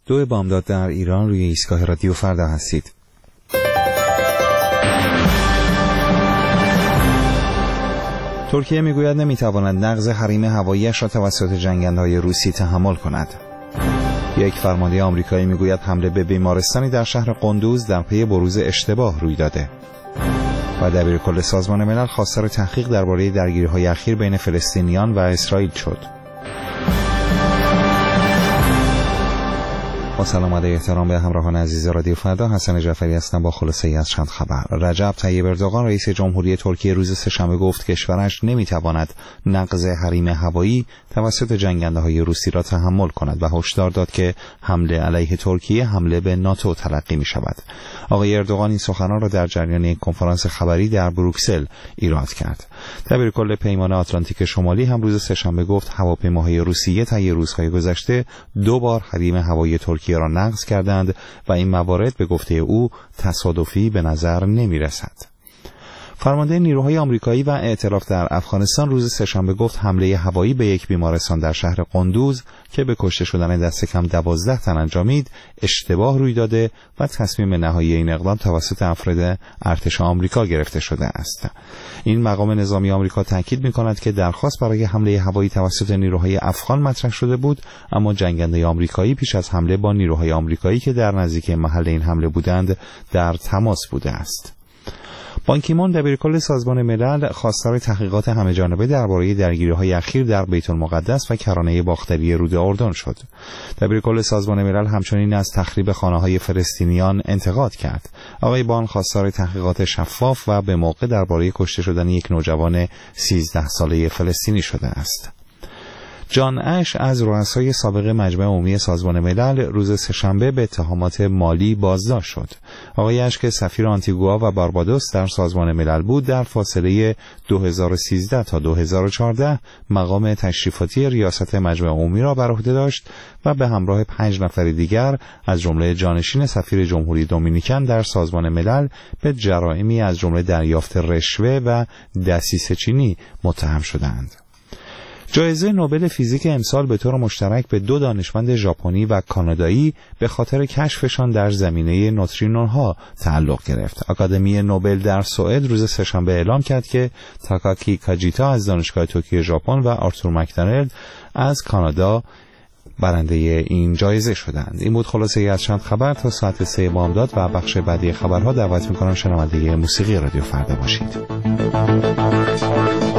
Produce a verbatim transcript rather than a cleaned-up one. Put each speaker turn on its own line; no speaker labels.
دو بامداد در ایران، روی ایستگاه رادیو فردا هستید. ترکیه میگوید نمیتواند نقض حریم هوایی‌اش را توسط جنگنده‌های روسی تحمل کند. یک فرمانده آمریکایی میگوید حمله به بیمارستانی در شهر قندوز در پی بروز اشتباه روی داده. و دبیرکل سازمان ملل خواستار تحقیق درباره درگیری‌های اخیر بین فلسطینیان و اسرائیل شد. با سلام و احترام به همراهان عزیز رادیو فردا، حسن جعفری هستم با خلاصه‌ای از چند خبر. رجب طیب اردوغان رئیس جمهوری ترکیه روز سه‌شنبه گفت کشورش نمیتواند نقض حریم هوایی توسط جنگنده‌های روسی را تحمل کند و هشدار داد که حمله علیه ترکیه حمله به ناتو تلقی می‌شود. آقای اردوغان این سخنان را در جریان یک کنفرانس خبری در بروکسل ایراد کرد. دبیرکل پیمان آتلانتیک شمالی هم روز سه‌شنبه گفت هواپیماهای روسیه طی روزهای گذشته دو بار حریم هوایی ترکیه را نقض کردند و این موارد به گفته او تصادفی به نظر نمی رسد. فرمانده نیروهای آمریکایی و ائتلاف در افغانستان روز سه‌شنبه گفت حمله هوایی به یک بیمارستان در شهر قندوز که به کشته شدن دست کم دوازده تن انجامید اشتباه روی داده و تصمیم نهایی این اقدام توسط افراد ارتش آمریکا گرفته شده است. این مقام نظامی آمریکا تاکید می‌کند که درخواست برای حمله هوایی توسط نیروهای افغان مطرح شده بود، اما جنگنده آمریکایی پیش از حمله با نیروهای آمریکایی که در نزدیک محل این حمله بودند در تماس بوده است. بان کی مون دبیرکل سازمان ملل خواستار تحقیقات همه‌جانبه درباره درگیری‌های اخیر در بیت المقدس و کرانه باختری رود اردن شد. دبیرکل سازمان ملل همچنین از تخریب خانه‌های فلسطینیان انتقاد کرد. آقای بان خواستار تحقیقات شفاف و به موقع درباره کشته شدن یک نوجوان سیزده ساله فلسطینی شده است. جان اش از رؤسای سابق مجمع عمومی سازمان ملل روز سه‌شنبه به اتهامات مالی بازداشت شد. آقای اش که سفیر آنتیگوا و باربادوس در سازمان ملل بود، در فاصله دو هزار و سیزده تا دو هزار و چهارده مقام تشریفاتی ریاست مجمع عمومی را بر عهده داشت و به همراه پنج نفر دیگر از جمله جانشین سفیر جمهوری دومینیکن در سازمان ملل به جرائمی از جمله دریافت رشوه و دسیسه چینی متهم شدند. جایزه نوبل فیزیک امسال به طور مشترک به دو دانشمند ژاپنی و کانادایی به خاطر کشفشان در زمینه نوترینوها تعلق گرفت. آکادمی نوبل در سوئد روز سه‌شنبه اعلام کرد که تاکاکی کاجیتا از دانشگاه توکیو ژاپن و آرتور مکدونالد از کانادا برنده این جایزه شدند. این بود خلاصه از چند خبر. تا ساعت سه بامداد و بخش بعدی خبرها دعوت می‌کنم شنونده موسیقی رادیو فردا باشید.